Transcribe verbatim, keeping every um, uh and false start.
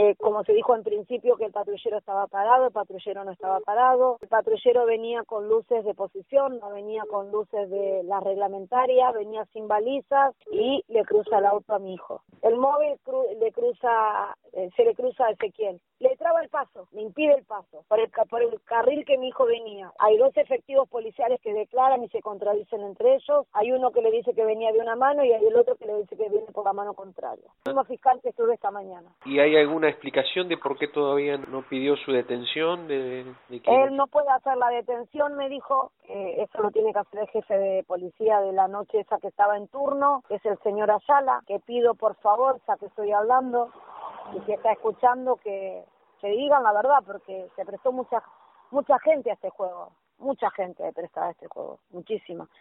Eh, como se dijo en principio que el patrullero estaba parado, el patrullero no estaba parado, el patrullero venía con luces de posición, no venía con luces de la reglamentaria, venía sin balizas y le cruza el auto a mi hijo. El móvil cru le cruza, eh, se le cruza a Ezequiel, le traba el paso, le impide el paso, por el, por el carril que mi hijo venía. Hay dos efectivos policiales que declaran y se contradicen entre ellos, hay uno que le dice que venía de una mano y hay el otro que le dice que viene por la mano contraria. El mismo fiscal que estuve esta mañana. ¿Y hay alguna explicación de por qué todavía no pidió su detención? De, de que Él no puede hacer la detención, me dijo, eh, eso lo tiene que hacer el jefe de policía de la noche esa que estaba en turno, que es el señor Ayala, que pido por favor, ya que estoy hablando, y que está escuchando, que, que digan la verdad, porque se prestó mucha mucha gente a este juego, mucha gente prestada a este juego, muchísima.